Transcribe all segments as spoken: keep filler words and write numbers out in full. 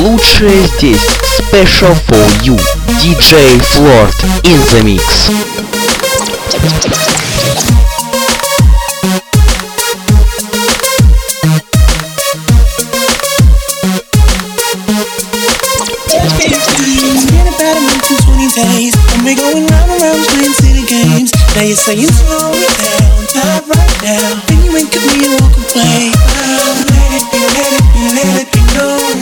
лучшее здесь. Special for you. ди джей Flort in the mix. Days, and we're going round and round playing silly games. Now you're saying slow it down, not right now. Then you wink at me and walk away. Oh, let it be, let it be, let it be known.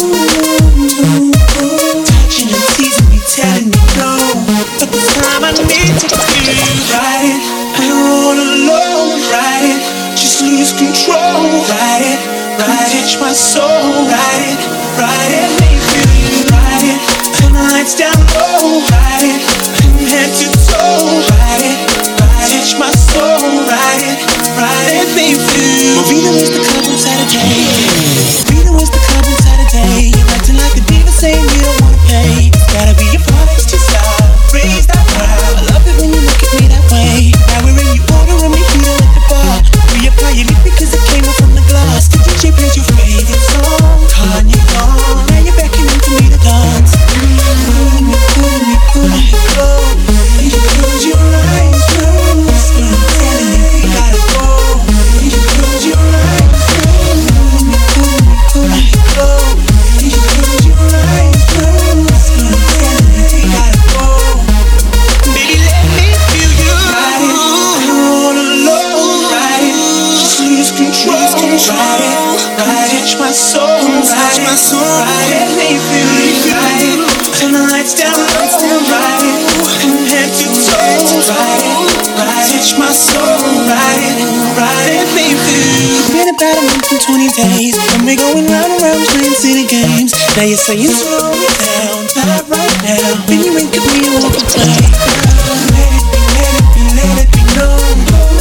Oh, touching and teasing me, telling me no. But this time I need to feel right. I don't all alone, right? Just lose control, right? Right, touch my soul, right? Right, make me feel right. Turn the lights down low, ride it, from head to toe, ride it, ride it, touch my soul, ride it, ride it, baby. Marina was the club on Saturday. Marina was the club on Saturday. You're acting like a diva saying you don't wanna pay. It's gotta be your price to stop, raise that crowd. I love it when you look at me that way. Now we're in, you ordering me here at the bar. Reapply your lip because it came off from the glass. The D J plays your favorite song, Kanye gone. Now you're beckoning for me to dance. Pulling me, pulling me, pulling me close. You close your eyes, close. I'm telling you, you gotta go. You close your eyes, close. Pulling me, pulling me, pulling me close. You close your eyes, close. I'm telling you, you gotta go. Baby, let me feel you. Ride it, all alone. Ride it, just lose control. Ride it, ride it, touch my soul. Touch my soul. Ride it, let me feel you. Ride it. Turn the lights down, lights down, ride it, from head to toe, ride it, ride it, touch my soul, ride it, ride it, baby. Been about a month and twenty days, and we're going round and round playing silly games. Now you're saying slow it down, not right now. Then you wink at me and walk away. Let it be, let it be, let it be known.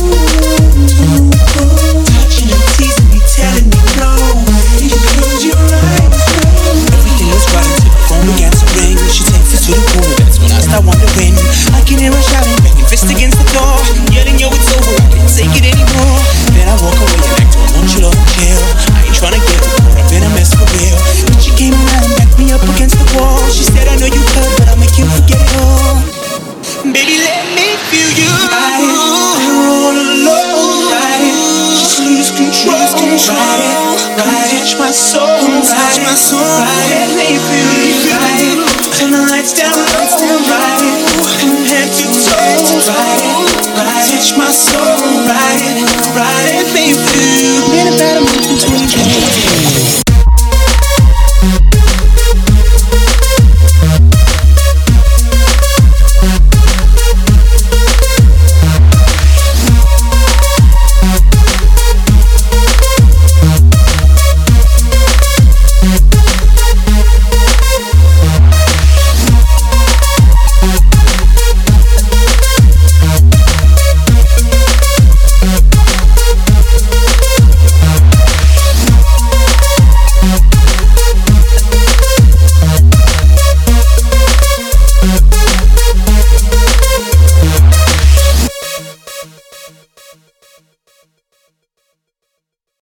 Touching and teasing me, telling me no. You close your eyes. Everything was right until the phone began to ring. She takes us to the corner, that's when I start wondering. I can hear her shouting, banging fist against the door, yelling, yo, it's over, I can't take it anymore. Then I walk away and act all nonchalant and chill. I ain't tryna get caught up in a mess for real. But she came around and backed me up against the wall. She said, I know you heard, but I'll make you forget it all. Baby, let me feel you. Ride it, all alone. Ride it, just lose control. Ride it, ride it, touch my soul. Touch my soul. Ride it, let me feel you. Ride it, turn the lights down, lights down. Ride it, from head to toe. Ride it, ride it, touch my soul. Ride it, ride it, baby. Been about a month and twenty days.